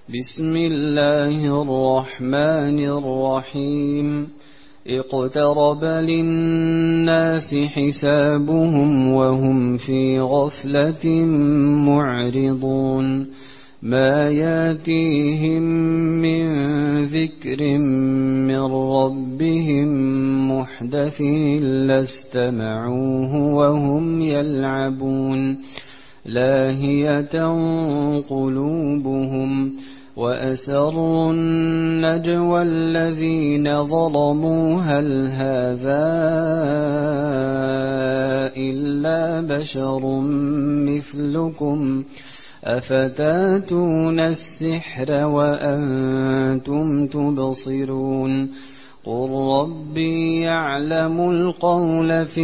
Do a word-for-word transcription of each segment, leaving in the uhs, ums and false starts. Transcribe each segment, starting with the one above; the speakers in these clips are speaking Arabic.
بسم الله الرحمن الرحيم اقترب للناس حسابهم وهم في غفلة معرضون ما ياتيهم من ذكر من ربهم محدث إلا استمعوه وهم يلعبون لاهية قلوبهم وأسروا النجوى الذين ظلموا هل هذا إلا بشر مثلكم أفتاتون السحر وأنتم تبصرون قل ربي يعلم القول في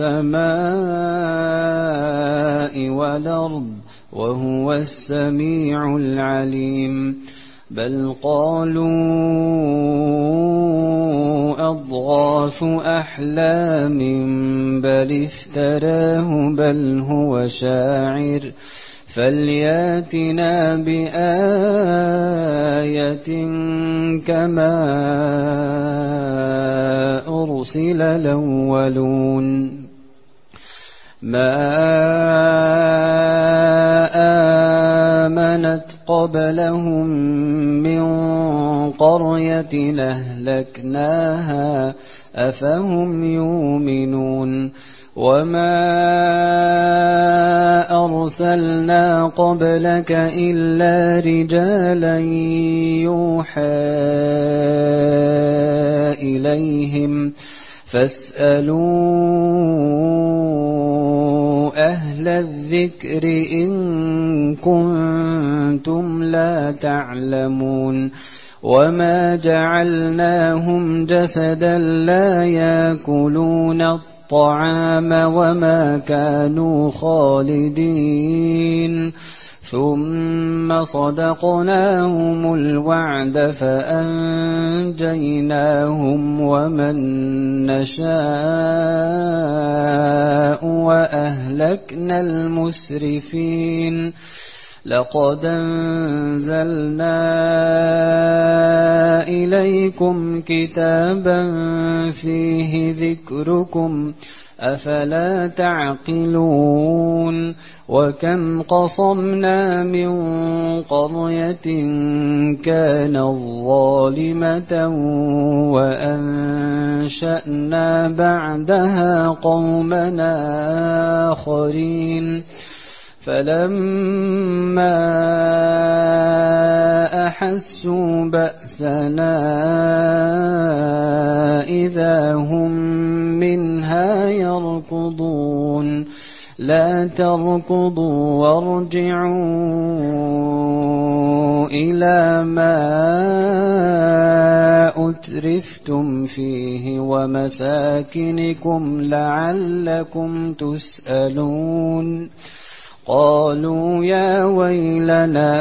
السماء والأرض وهو السميع العليم بل قالوا أضغاث أحلام بل افتراه بل هو شاعر فلياتنا بآية كما أرسل الأولون ما آمنت قبلهم من قرية أهلكناها أفهم يؤمنون وما أرسلنا قبلك إلا رجالا يوحى إليهم فاسألوا أهل الذكر إن كنتم لا تعلمون وما جعلناهم جسدا لا يأكلون الطعام وما كانوا خالدين ثم صدقناهم الوعد فأنجيناهم ومن نشاء وأهلكنا المسرفين لقد أنزلنا إليكم كتابا فيه ذكركم أفلا تعقلون وكم قصمنا من قرية كانت ظالمة وأنشأنا بعدها قومنا آخرين فلما أحسوا بأسنا إذا هم منها يركضون لا تركضوا وارجعوا إلى ما أترفتم فيه ومساكنكم لعلكم تسألون قالوا يا ويلنا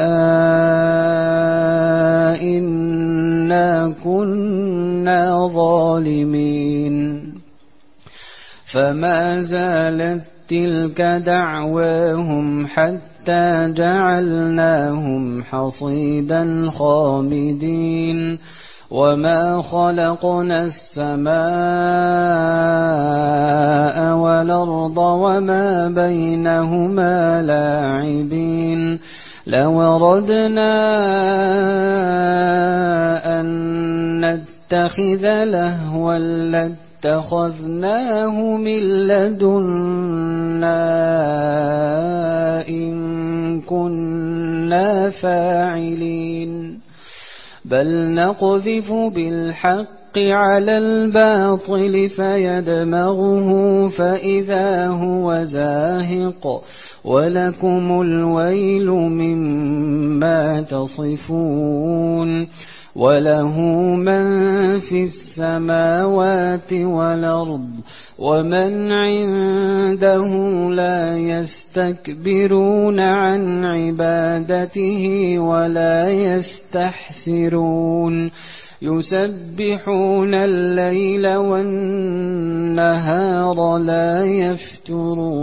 إنا كنا ظالمين فما زالت تلك دعواهم حتى جعلناهم حصيدا خامدين وما خلقنا السماء والأرض وما بينهما لاعبين لو أردنا أن نتخذ لهوا لاتخذناه من لدنا إن كنا فاعلين بل نقذف بالحق على الباطل فيدمغه فإذا هو زاهق ولكم الويل مما تصفون وله من في السماوات والأرض ومن عنده لا يستكبرون عن عبادته ولا يستحسرون يسبحون الليل والنهار لا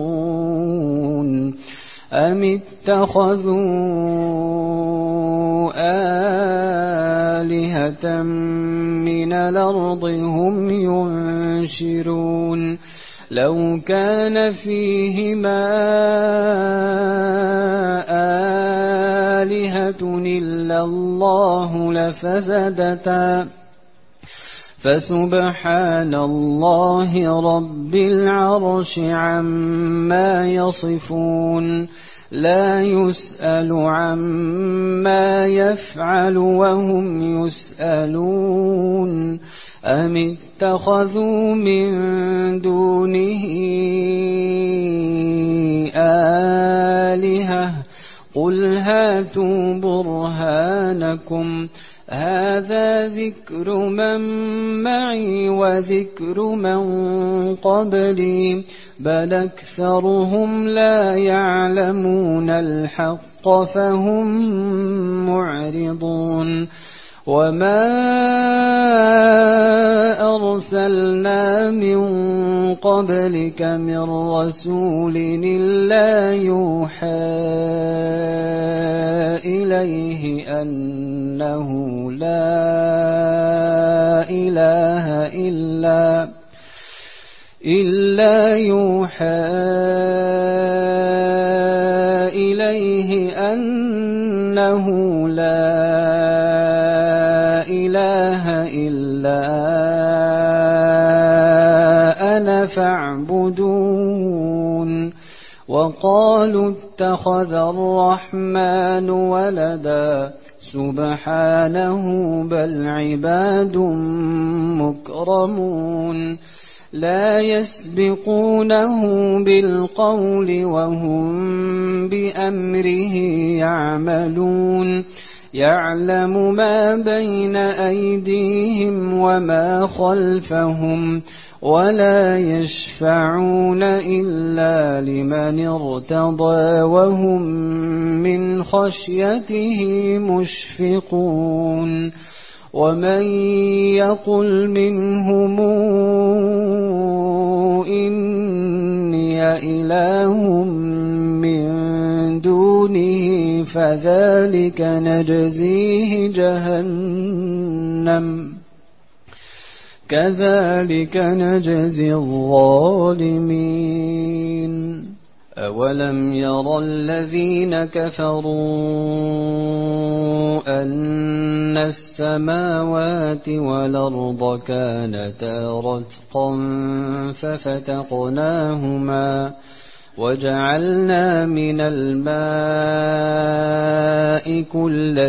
يفترون أم اتخذوا آلهة من الأرض هم ينشرون لو كان فيهما آلهة إلا الله لفسدتا فسبحان الله رب العرش عما يصفون لا يسأل عما يفعل وهم يسألون أم اتخذوا من دونه آلهة قل هاتوا برهانكم هذا ذكر من معي وذكر من قبلي بل أكثرهم لا يعلمون الحق فهم معرضون وما أرسلنا من قبلك من رسول إلا يوحى إليه أنه لا إله إلا إلا يوحى إليه أنه لا إله إلا أنا فاعبدون وقالوا اتخذ الرحمن ولدا سبحانه بل عباد مكرمون لا يسبقونه بالقول وهم بأمره يعملون يعلم ما بين أيديهم وما خلفهم ولا يشفعون إلا لمن ارتضى وهم من خشيته مشفقون ومن يقل منهم إني إله من دونه فذلك نجزيه جهنم كذلك نجزي الظالمين أولم ير الذين كفروا أن السماوات والأرض كانتا رتقا ففتقناهما وجعلنا من الماء كل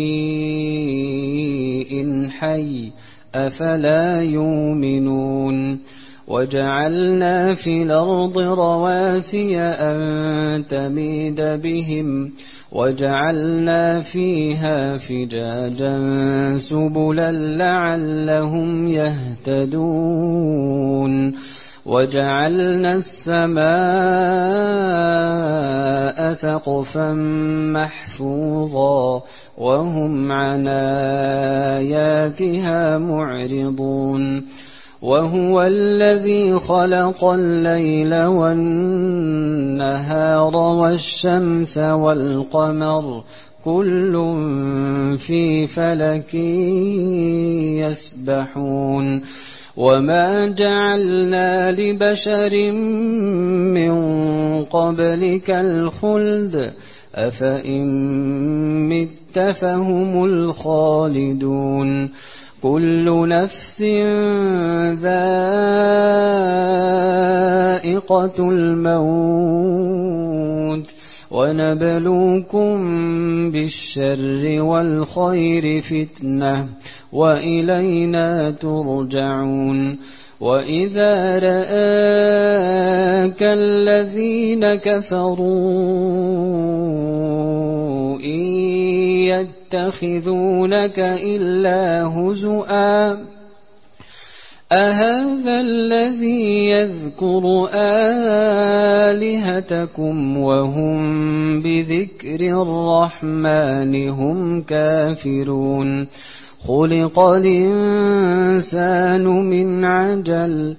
شيء حي أفلا يؤمنون وجعلنا في الأرض رواسي أن تميد بهم وجعلنا فيها فجاجا سبلا لعلهم يهتدون وجعلنا السماء سقفا محفوظا وهم عن آياتها معرضون وهو الذي خلق الليل والنهار والشمس والقمر كل في فلك يسبحون وما جعلنا لبشر من قبلك الخلد أفإن مت فهم الخالدون كل نفس ذائقة الموت ونبلوكم بالشر والخير فتنة وإلينا ترجعون وإذا رآك الذين كفروا إن يتخذونك إلا هزؤا أهذا الذي يذكر آلهتكم وهم بذكر الرحمن هم كافرون خلق الإنسان من عجل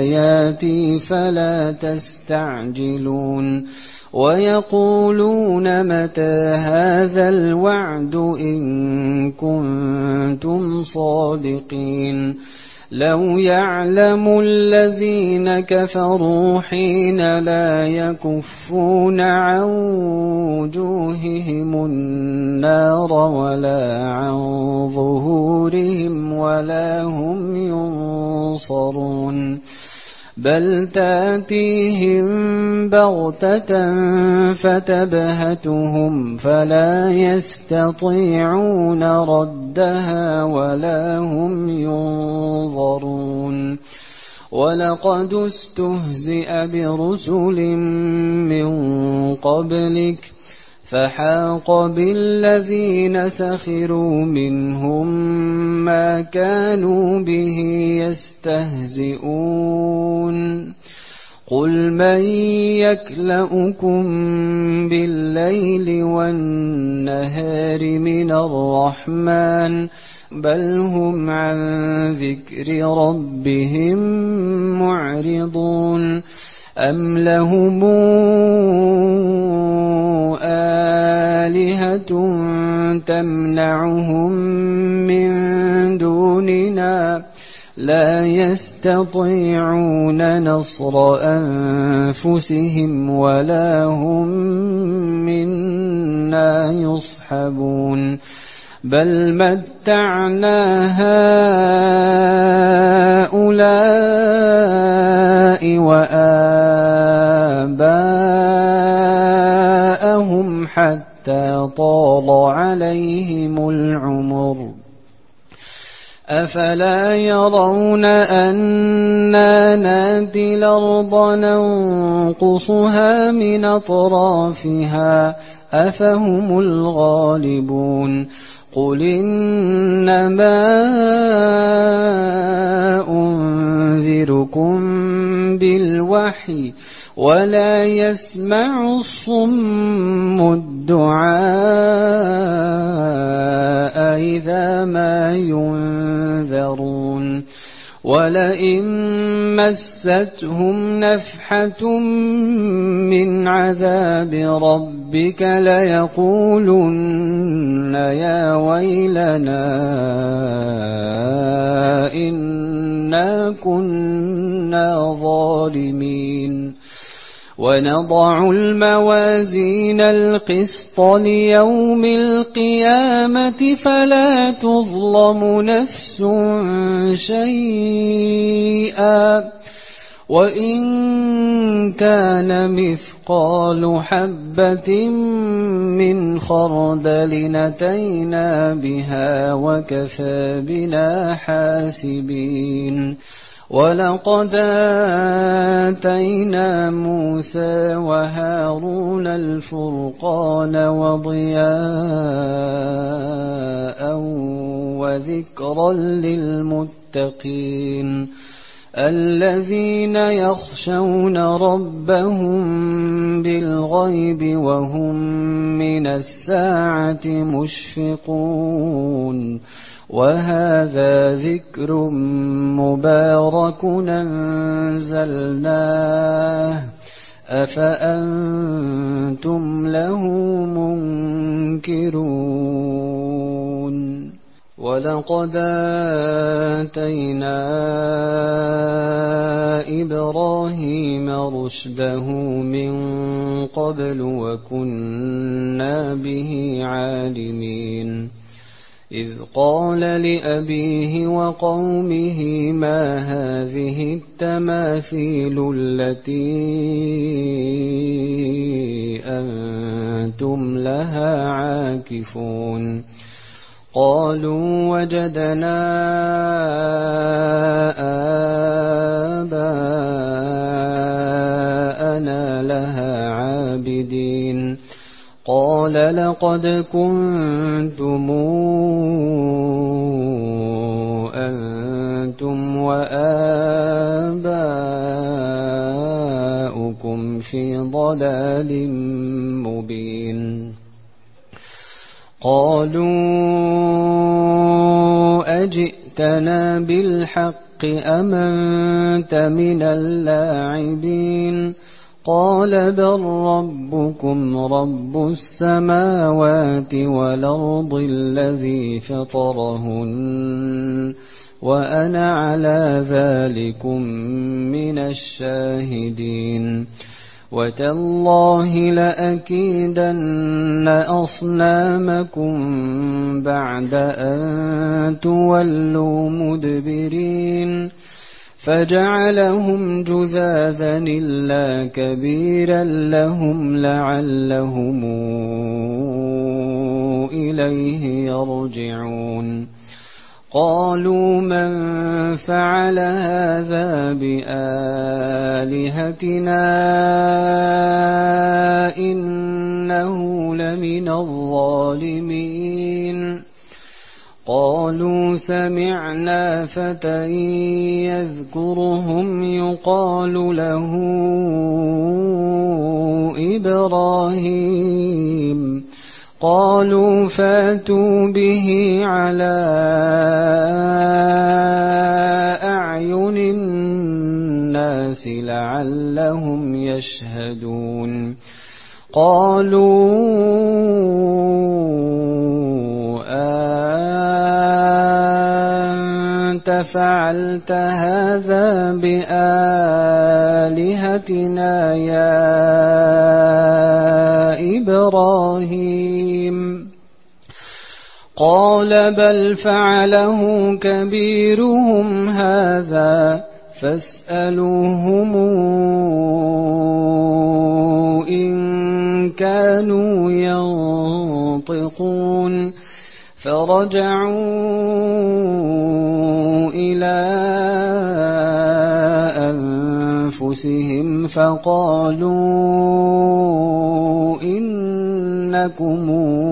آياتي فلا تستعجلون ويقولون متى هذا الوعد إن كنتم صادقين لو يعلم الذين كفروا حين لا يكفون عن وجوههم النار ولا عن ظهورهم ولا هم ينصرون بل تاتيهم بغتة فتبهتهم فلا يستطيعون ردها ولا هم ينظرون ولقد استهزئ برسل من قبلك فحاق بالذين سخروا منهم ما كانوا به يستهزئون قل من يكلؤكم بالليل والنهار من الرحمن بل هم عن ذكر ربهم معرضون أم لهم آلهة تمنعهم من دوننا لا يستطيعون نصر أنفسهم ولا هم منا يصحبون بل متعنا هؤلاء وآباءهم حتى طال عليهم العمر أفلا يرون أنا ناتي الأرض ننقصها من أطرافها أفهم الغالبون قل إنما أنذركم بالوحي ولا يسمع الصم الدعاء إذا ما ينذرون ولئن مستهم نفحة من عذاب ربك ليقولن يا ويلنا إنا كنا ظالمين ونضع الموازين القسط ليوم القيامة فلا تظلم نفس شيئا وإن كان مثقال حبة من خردل أتينا بها وكفى بنا حاسبين ولقد آتينا موسى وهارون الفرقان وضياء وذكرا للمتقين الذين يخشون ربهم بالغيب وهم من الساعة مشفقون وهذا ذكر مبارك أنزلناه أفأنتم له منكرون ولقد آتينا إبراهيم رشده من قبل وكنا به عالمين إذ قال لأبيه وقومه ما هذه التماثيل التي أنتم لها عاكفون قالوا وجدنا آباءنا لها عابدين قال لقد كنتم أنتم وآباؤكم في ضلال مبين قالوا أجئتنا بالحق أم أنت من اللاعبين قال بل ربكم رب السماوات والأرض الذي فطرهن وأنا على ذلكم من الشاهدين وتالله لأكيدن أصنامكم بعد أن تولوا مدبرين فجعلهم جذاذا إلا كبيرا لهم لعلهم إليه يرجعون قالوا من فعل هذا بآلهتنا إنه لمن الظالمين قالوا سمعنا فتى يذكرهم يقال له إبراهيم قالوا فاتوا به على أعين الناس لعلهم يشهدون قالوا أنت فعلت هذا بآلهتنا يا إبراهيم قال بل فعله كبيرهم هذا فاسألوهم إن كانوا ينطقون فرجعوا إلى أنفسهم فقالوا إنكم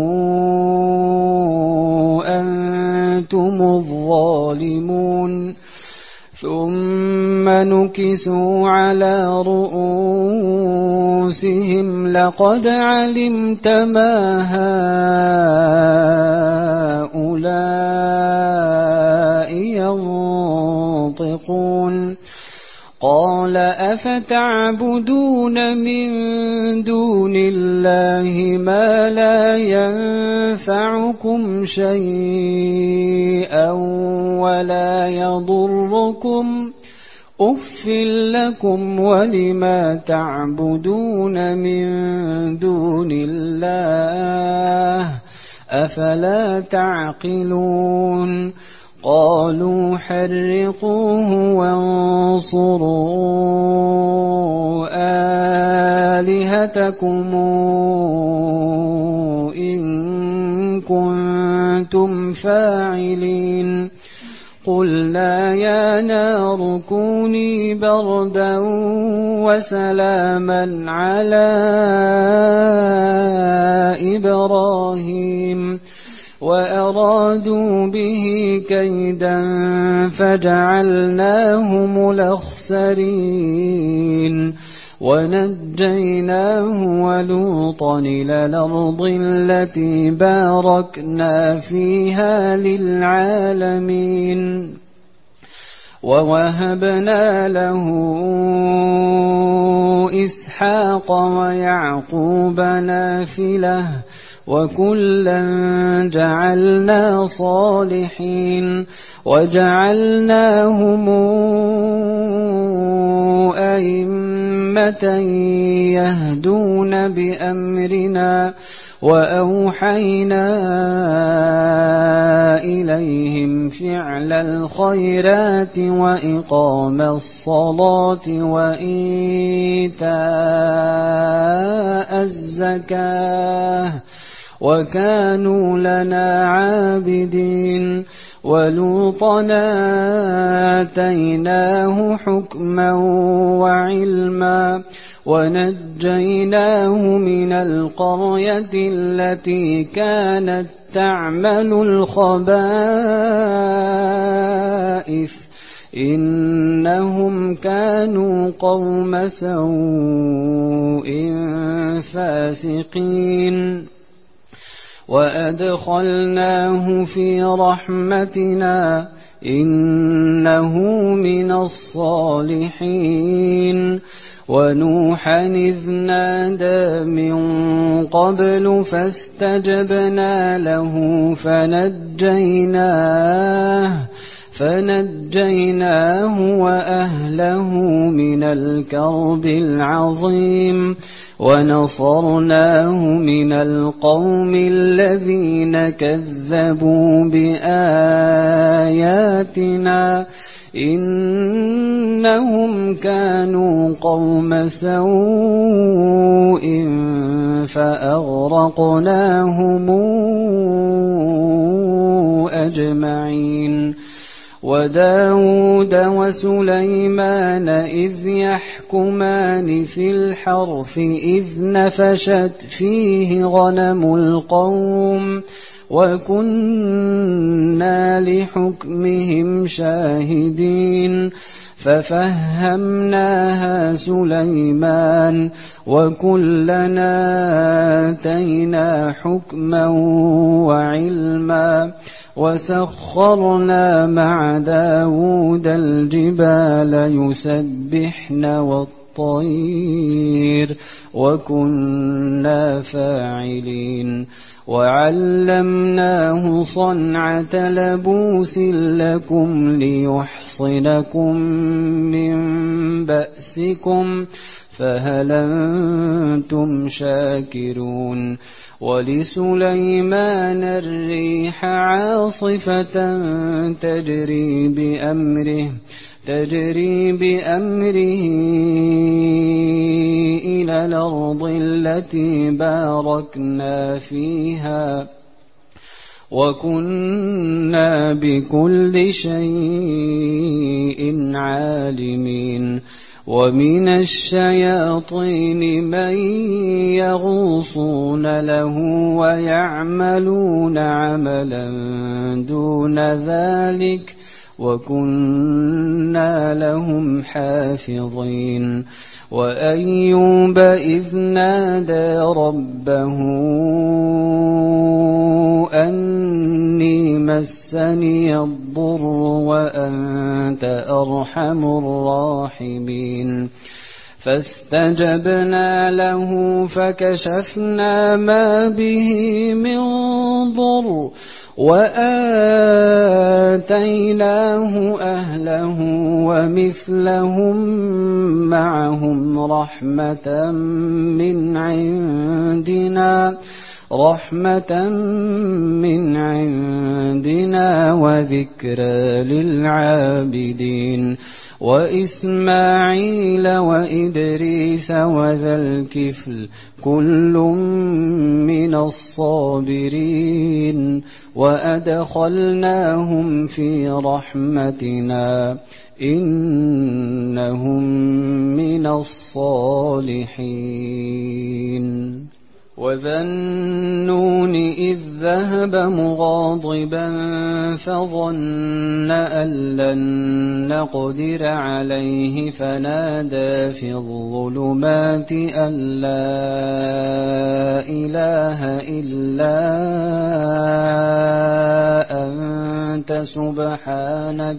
أنتم الظالمون ثم نكسوا على رؤوسهم لقد علمت ما هؤلاء ينطقون قال أفتعبدون من دون الله ما لا ينفعكم شيئا ولا يضركم أف لكم ولما تعبدون من دون الله أفلا تعقلون قالوا حرقوه وانصروا آلهتكم إن كنتم فاعلين قلنا يا نار كوني بردا وسلاما على إبراهيم وأرادوا به كيدا فجعلناهم الأخسرين ونجيناه ولوطا إلى الأرض التي باركنا فيها للعالمين ووهبنا له إسحاق ويعقوب نافلة وكلا جعلنا صالحين وجعلناهم أئمة يهدون بأمرنا وأوحينا إليهم فعل الخيرات وإقام الصلاة وإيتاء الزكاة وكانوا لنا عابدين ولوطا آتيناه حكما وعلما ونجيناه من القرية التي كانت تعمل الخبائث إنهم كانوا قوم سوء فاسقين وأدخلناه في رحمتنا إنه من الصالحين ونوحا إذ نادى من قبل فاستجبنا له فنجيناه فنجيناه وأهله من الكرب العظيم ونصرناه من القوم الذين كذبوا بآياتنا إنهم كانوا قوم سوء فأغرقناهم أجمعين وداود وسليمان إذ يحكمان في الحرث إذ نفشت فيه غنم القوم وكنا لحكمهم شاهدين ففهمناها سليمان وكلنا آتينا حكما وعلما وسخرنا مع داود الجبال يسبحن والطير وكنا فاعلين وعلمناه صنعة لبوس لكم ليحصنكم من بأسكم فهل أنتم شاكرون ولسليمان الريح عاصفة تجري بأمره تجري بأمره إلى الأرض التي باركنا فيها وكنا بكل شيء عالمين ومن الشياطين من يغوصون له ويعملون عملا دون ذلك وكنا لهم حافظين وأيوب إذ نادى ربه أني مسني الضر وأنت أرحم الراحمين فاستجبنا له فكشفنا ما به من ضر وآتيناه أهله ومثلهم معهم رحمة من عندنا رحمة من عندنا وذكرى للعابدين وإسماعيل وإدريس وذا الكفل كل من الصابرين وأدخلناهم في رحمتنا إنهم من الصالحين وذا النون إذ ذهب مغاضبا فظن أن لن نقدر عليه فنادى في الظلمات أن لا إله إلا أنت سبحانك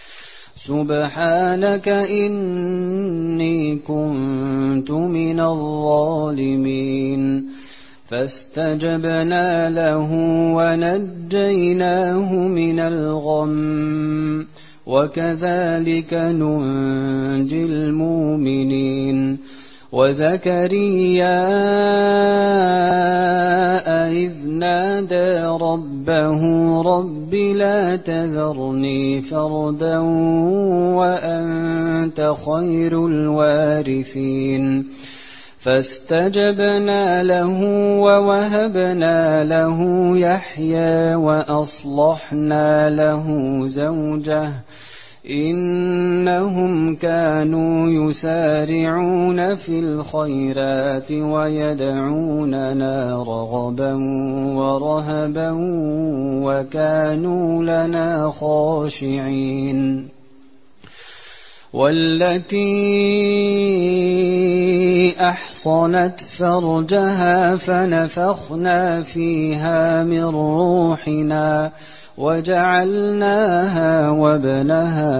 سبحانك إني كنت من الظالمين فاستجبنا له ونجيناه من الغم وكذلك ننجي المؤمنين وزكريا إذ نادى ربه رب لا تذرني فردا وأنت خير الوارثين فاستجبنا له ووهبنا له يحيى وأصلحنا له زوجه إنهم كانوا يسارعون في الخيرات ويدعوننا رغبا ورهبا وكانوا لنا خاشعين والتي أحصنت فرجها فنفخنا فيها من روحنا وجعلناها وابنها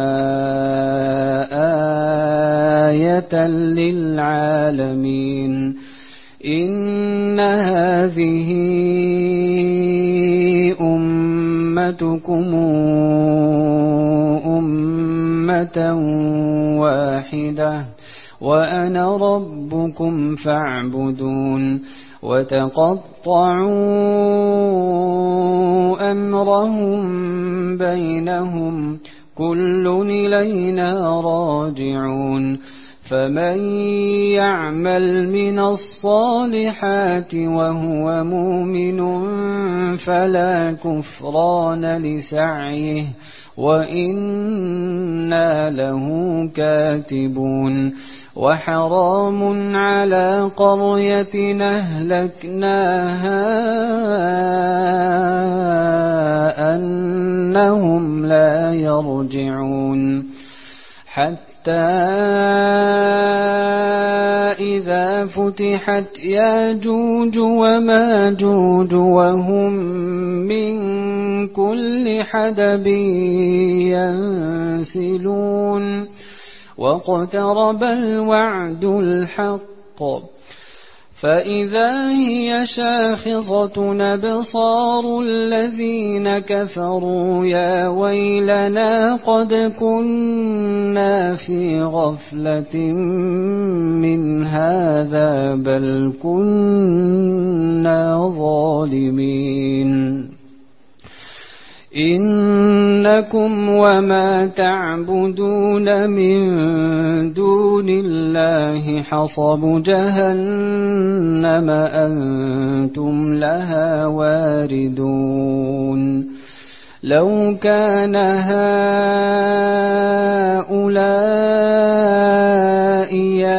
آية للعالمين إن هذه أمتكم أمة واحدة وأنا ربكم فاعبدون وتقطعوا أمرهم بينهم كل إلينا راجعون فمن يعمل من الصالحات وهو مؤمن فلا كفران لسعيه وإنا له كاتبون وحرام على قرية أهلكناها أنهم لا يرجعون حتى إذا فتحت ياجوج وماجوج وهم من كل حدب ينسلون واقترب الوعد الحق فإذا هي شاخصة أبصار الذين كفروا يا ويلنا قد كنا في غفلة من هذا بل كنا ظالمين إنكم وما تعبدون من دون الله حصب جهنم أنتم لها واردون لو كان هؤلاء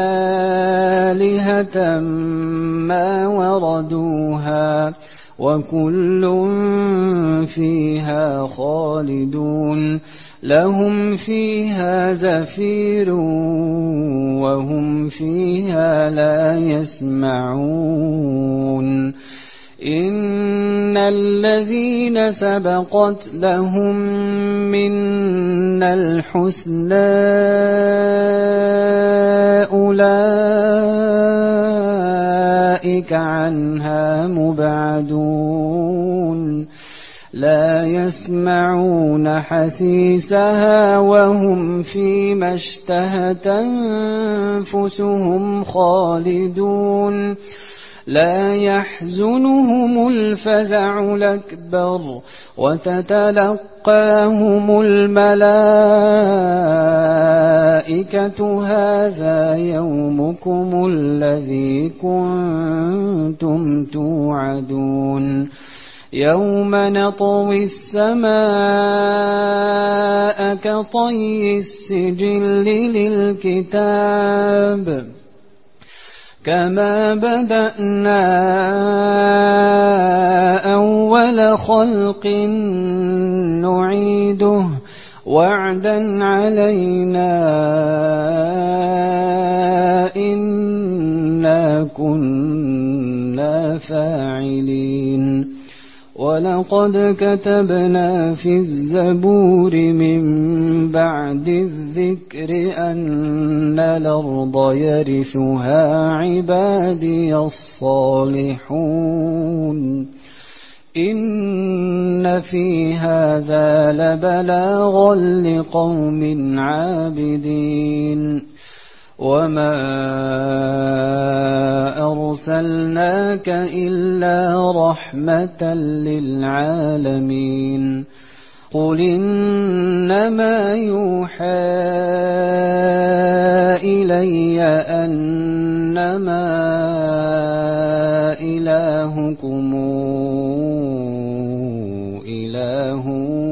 آلهة ما وردوها وكل فيها خالدون لهم فيها زفير وهم فيها لا يسمعون إن الذين سبقت لهم منا الحسنى أولئك عنها مبعدون لا يسمعون حسيسها وهم فيما اشتهت أنفسهم خالدون لا يحزنهم الفزع الأكبر وتتلقاهم الملائكة هذا يومكم الذي كنتم توعدون يوم نطوي السماء كطي السجل للكتاب كما بدأنا أول خلق نعيده وعدا علينا إنا كنا فاعلين ولقد كتبنا في الزبور من بعد الذكر أن الأرض يرثها عبادي الصالحون إن في هذا لبلاغا لقوم عابدين وما أرسلناك إلا رحمة للعالمين قل إنما يوحى إلي أنما إلهكم إله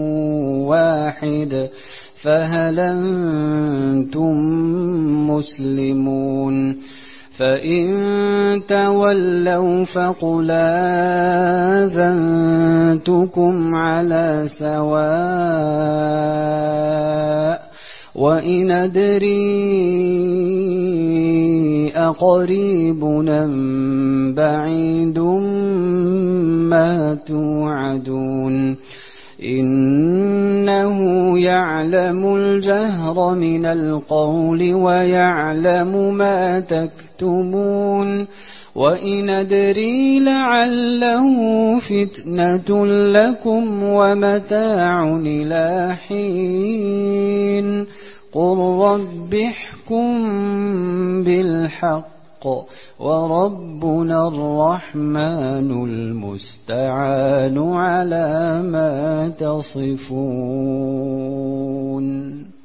واحد فهل أنتم مسلمون فإن تولوا فقل آذنتكم على سواء وإن أدري أقريب أم بعيد ما توعدون إنه يعلم الجهر من القول ويعلم ما تكتمون وإن أدري لعله فتنة لكم ومتاع إلى حين قل رب احكم بالحق وربنا الرحمن المستعان على ما تصفون.